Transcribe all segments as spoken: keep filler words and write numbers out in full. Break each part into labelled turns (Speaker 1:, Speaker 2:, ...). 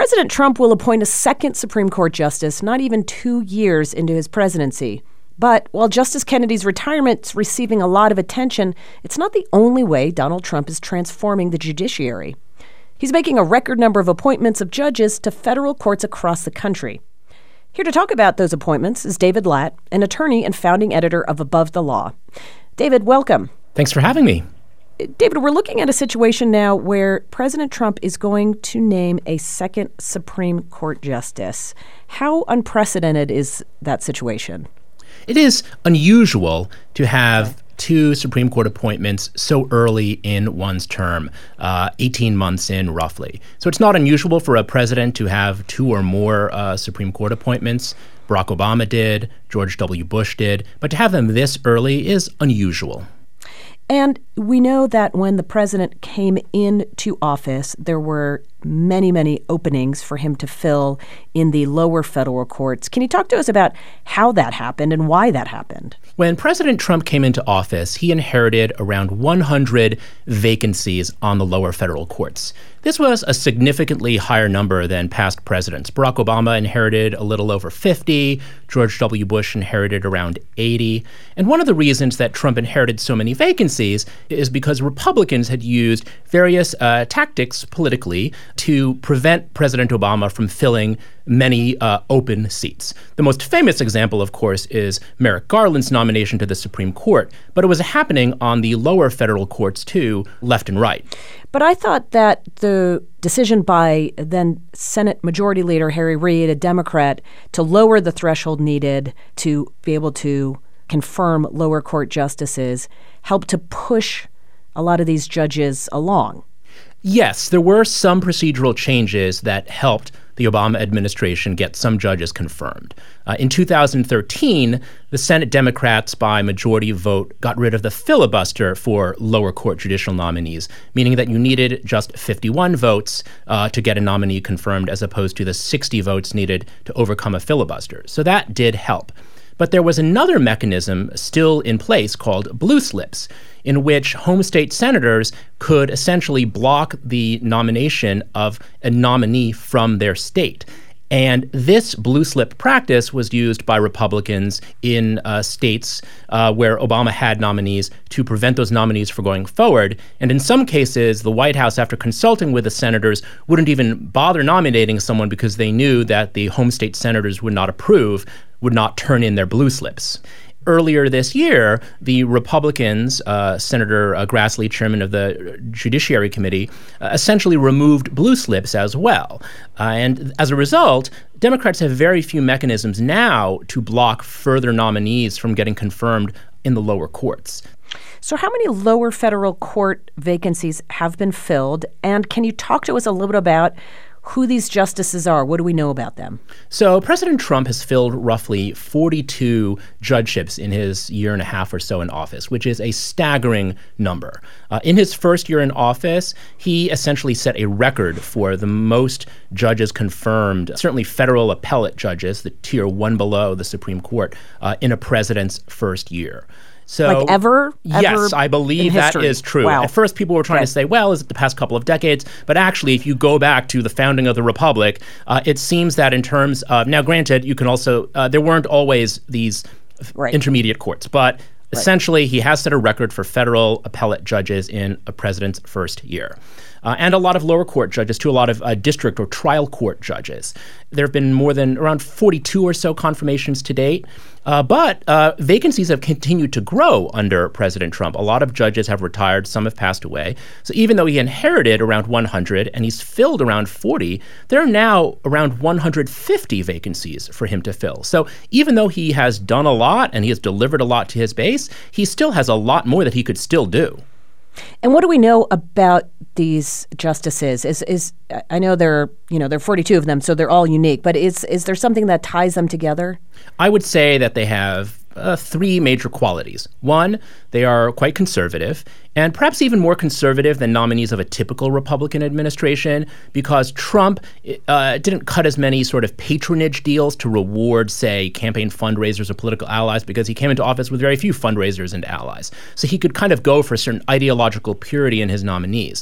Speaker 1: President Trump will appoint a second Supreme Court justice not even two years into his presidency. But while Justice Kennedy's retirement is receiving a lot of attention, it's not the only way Donald Trump is transforming the judiciary. He's making a record number of appointments of judges to federal courts across the country. Here to talk about those appointments is David Lat, an attorney and founding editor of Above the Law. David, welcome.
Speaker 2: Thanks for having me.
Speaker 1: David, we're looking at a situation now where President Trump is going to name a second Supreme Court justice. How unprecedented is that situation?
Speaker 2: It is unusual to have two Supreme Court appointments so early in one's term, uh, eighteen months in roughly. So it's not unusual for a president to have two or more uh, Supreme Court appointments. Barack Obama did, George W. Bush did, but to have them this early is unusual.
Speaker 1: And we know that when the president came into office, there were many, many openings for him to fill in the lower federal courts. Can you talk to us about how that happened and why that happened?
Speaker 2: When President Trump came into office, he inherited around one hundred vacancies on the lower federal courts. This was a significantly higher number than past presidents. Barack Obama inherited a little over fifty. George W. Bush inherited around eighty. And one of the reasons that Trump inherited so many vacancies is because Republicans had used various uh, tactics politically to prevent President Obama from filling many uh, open seats. The most famous example, of course, is Merrick Garland's nomination to the Supreme Court, but it was happening on the lower federal courts too, left and right.
Speaker 1: But I thought that the decision by then Senate Majority Leader Harry Reid, a Democrat, to lower the threshold needed to be able to confirm lower court justices helped to push a lot of these judges along.
Speaker 2: Yes, there were some procedural changes that helped the Obama administration get some judges confirmed. Uh, in two thousand thirteen, the Senate Democrats, by majority vote, got rid of the filibuster for lower court judicial nominees, meaning that you needed just fifty-one votes uh, to get a nominee confirmed as opposed to the sixty votes needed to overcome a filibuster. So that did help. But there was another mechanism still in place called blue slips, in which home state senators could essentially block the nomination of a nominee from their state. And this blue slip practice was used by Republicans in uh, states uh, where Obama had nominees to prevent those nominees from going forward. And in some cases, the White House, after consulting with the senators, wouldn't even bother nominating someone because they knew that the home state senators would not approve, would not turn in their blue slips. Earlier this year, the Republicans, uh, Senator uh, Grassley, chairman of the Judiciary Committee, uh, essentially removed blue slips as well. Uh, and as a result, Democrats have very few mechanisms now to block further nominees from getting confirmed in the lower courts.
Speaker 1: So how many lower federal court vacancies have been filled? And can you talk to us a little bit about who these justices are? What do we know about them?
Speaker 2: So President Trump has filled roughly forty-two judgeships in his year and a half or so in office, which is a staggering number. Uh, in his first year in office, he essentially set a record for the most judges confirmed, certainly federal appellate judges, the tier one below the Supreme Court, uh, in a president's first year. So,
Speaker 1: like ever? ever
Speaker 2: yes, I believe that is true.
Speaker 1: Wow.
Speaker 2: At first, people were trying
Speaker 1: okay.
Speaker 2: to say, well, is it the past couple of decades? But actually, if you go back to the founding of the Republic, uh, it seems that in terms of, now granted, you can also, uh, there weren't always these
Speaker 1: right.
Speaker 2: intermediate courts, but Right. essentially, he has set a record for federal appellate judges in a president's first year. Uh, and a lot of lower court judges, too, a lot of uh, district or trial court judges. There have been more than around forty-two or so confirmations to date. Uh, but uh, vacancies have continued to grow under President Trump. A lot of judges have retired. Some have passed away. So even though he inherited around one hundred and he's filled around forty, there are now around one hundred fifty vacancies for him to fill. So even though he has done a lot and he has delivered a lot to his base, he still has a lot more that he could still do.
Speaker 1: And what do we know about these justices? Is is I know there are, you know, there are forty-two of them, so they're all unique. But is is there something that ties them together?
Speaker 2: I would say that they have uh, three major qualities. One, they are quite conservative, and perhaps even more conservative than nominees of a typical Republican administration, because Trump uh, didn't cut as many sort of patronage deals to reward, say, campaign fundraisers or political allies, because he came into office with very few fundraisers and allies. So he could kind of go for a certain ideological purity in his nominees.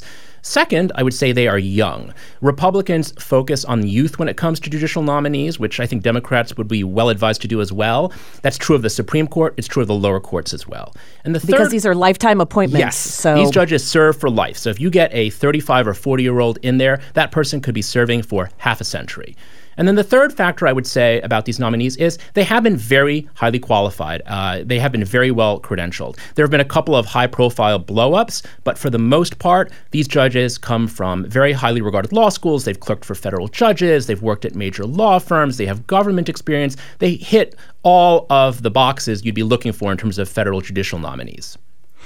Speaker 2: Second, I would say they are young. Republicans focus on youth when it comes to judicial nominees, which I think Democrats would be well advised to do as well. That's true of the Supreme Court. It's true of the lower courts as well. And the third,
Speaker 1: because these are lifetime appointments.
Speaker 2: Yes.
Speaker 1: So
Speaker 2: these judges serve for life. So if you get a thirty-five or forty-year-old in there, that person could be serving for half a century. And then the third factor I would say about these nominees is they have been very highly qualified. Uh, they have been very well credentialed. There have been a couple of high-profile blow-ups, but for the most part, these judges come from very highly regarded law schools. They've clerked for federal judges. They've worked at major law firms. They have government experience. They hit all of the boxes you'd be looking for in terms of federal judicial nominees.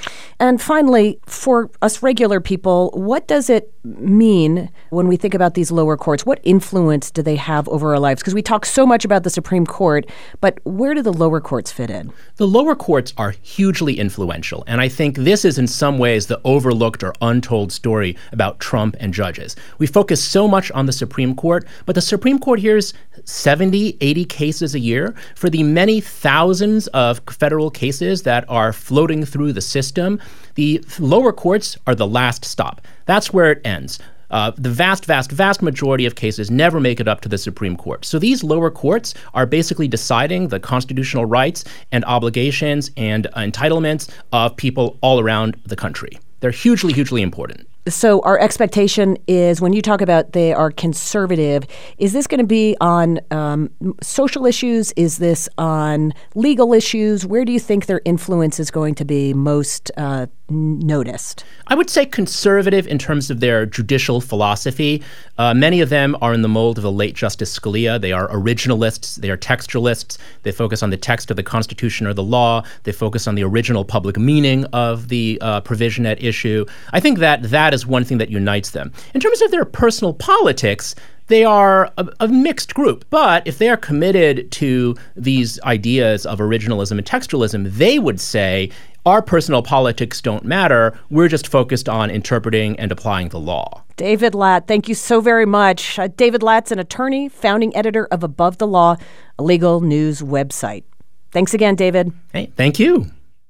Speaker 1: And finally, for us regular people, what does it mean when we think about these lower courts? What influence do they have over our lives? Because we talk so much about the Supreme Court, but where do the lower courts fit in?
Speaker 2: The lower courts are hugely influential, and I think this is in some ways the overlooked or untold story about Trump and judges. We focus so much on the Supreme Court, but the Supreme Court hears seventy, eighty cases a year. For the many thousands of federal cases that are floating through the system, the lower courts are the last stop. That's where it ends. Uh, the vast, vast, vast majority of cases never make it up to the Supreme Court. So these lower courts are basically deciding the constitutional rights and obligations and uh, entitlements of people all around the country. They're hugely, hugely important.
Speaker 1: So our expectation is when you talk about they are conservative, is this going to be on um, social issues? Is this on legal issues? Where do you think their influence is going to be most uh, noticed?
Speaker 2: I would say conservative in terms of their judicial philosophy. Uh, many of them are in the mold of the late Justice Scalia. They are originalists. They are textualists. They focus on the text of the Constitution or the law. They focus on the original public meaning of the uh, provision at issue. I think that that is one thing that unites them. In terms of their personal politics, they are a, a mixed group. But if they are committed to these ideas of originalism and textualism, they would say, our personal politics don't matter. We're just focused on interpreting and applying the law.
Speaker 1: David Lat, thank you so very much. Uh, David Lat's an attorney, founding editor of Above the Law, a legal news website. Thanks again, David.
Speaker 2: Hey, thank you.